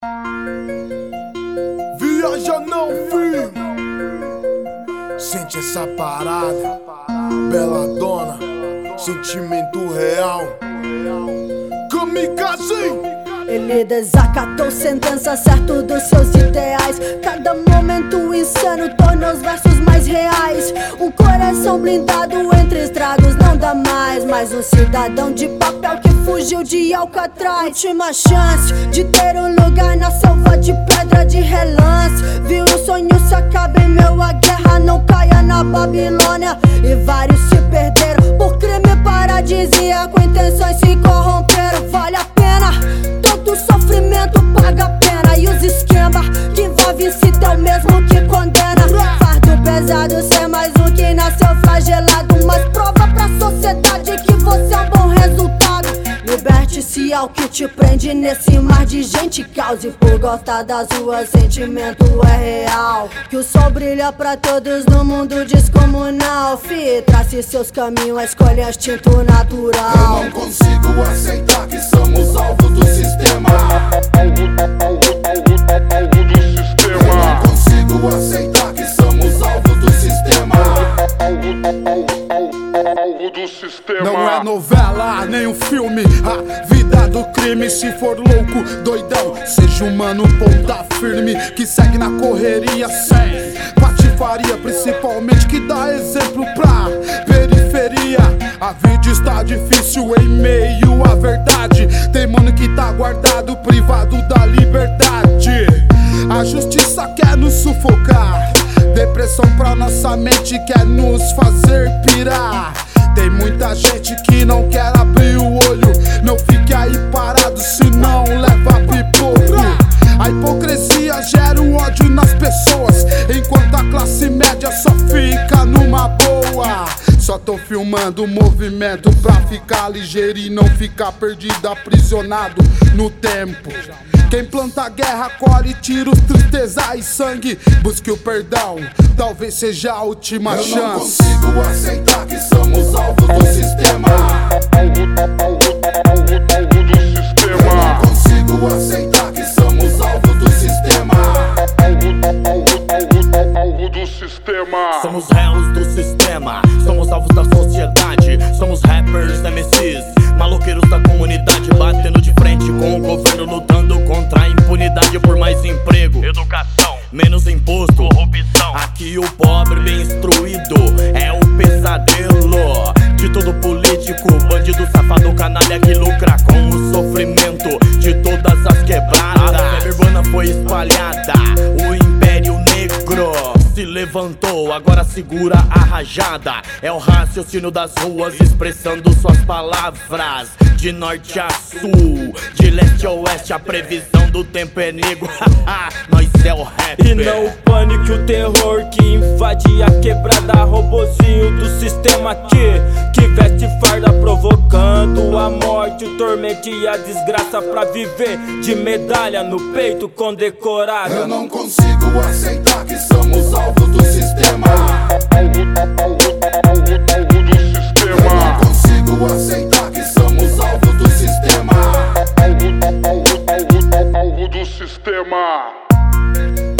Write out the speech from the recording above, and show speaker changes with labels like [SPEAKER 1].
[SPEAKER 1] Viaja não, filho. Sente essa parada, bela dona, sentimento real. Kamikaze.
[SPEAKER 2] Ele desacatou sentença, certo dos seus ideais. Cada momento insano torna os versos mais reais. Um coração blindado entre estragos não dá mais. Mais um cidadão de papel que fugiu de Alcatraz. Última chance de ter um lugar na selva de pedra de relance. Vi um sonho se acabar em meu, a guerra não caia na Babilônia. E vários se perderam por crime paradisíaco, intenções se corromperam. Vale a pena, todo sofrimento paga a pena. E os esquemas que envolvem se é o mesmo que condena. Fardo pesado, ser mais um que nasceu flagelado, mas prova pra sociedade que você é um bom resultado. Liberte-se ao que te prende nesse mar de gente. Cause por gostar das ruas, sentimento é real. Que o sol brilha pra todos no mundo descomunal. Fi, trace seus caminhos, escolha instinto natural.
[SPEAKER 1] Eu não consigo aceitar que somos alvo do sistema. Eu não consigo aceitar que somos alvo do sistema. Não é novela, nem um filme, a vida do crime. Se for louco, doidão, seja humano, ponta firme, que segue na correria sem patifaria, principalmente que dá exemplo pra periferia. A vida está difícil em meio à verdade. Tem mano que tá guardado, privado da liberdade. A justiça quer nos sufocar, depressão pra nossa mente quer nos fazer pirar. Tem muita gente que não quer abrir o olho. Não fique aí parado, senão leva pipoco. A hipocrisia gera um ódio nas pessoas, enquanto a classe média só fica numa boa. Só tô filmando o movimento pra ficar ligeiro e não ficar perdido, aprisionado no tempo. Quem planta guerra, colhe tiros, tristeza e sangue. Busque o perdão, talvez seja a última chance. Eu não consigo aceitar que somos alvo do sistema. Eu não consigo aceitar que somos alvo do sistema.
[SPEAKER 3] Somos réus do sistema, somos alvos da sociedade. Somos rappers, MCs, maloqueiros da comunidade, batendo de frente com o governo, lutando contra a impunidade por mais emprego, educação, menos imposto, corrupção. Aqui o pobre bem instruído é o pesadelo de todo político, bandido, safado, canalha que lucra com o sofrimento de todas as quebradas. A febre urbana foi espalhada, o império negro se levantou, agora segura a rajada. É o raciocínio das ruas expressando suas palavras. De norte a sul, de leste a oeste, a previsão do tempo é negro. Nós é o rap.
[SPEAKER 4] E não o pânico e o terror que invade a quebrada. Robozinho do sistema que veste farda, provocando a morte, o tormento e a desgraça pra viver de medalha no peito condecorado.
[SPEAKER 1] Eu não consigo aceitar que somos alvo do sistema. Eu não consigo aceitar que somos alvo do sistema.
[SPEAKER 5] Alvo do sistema.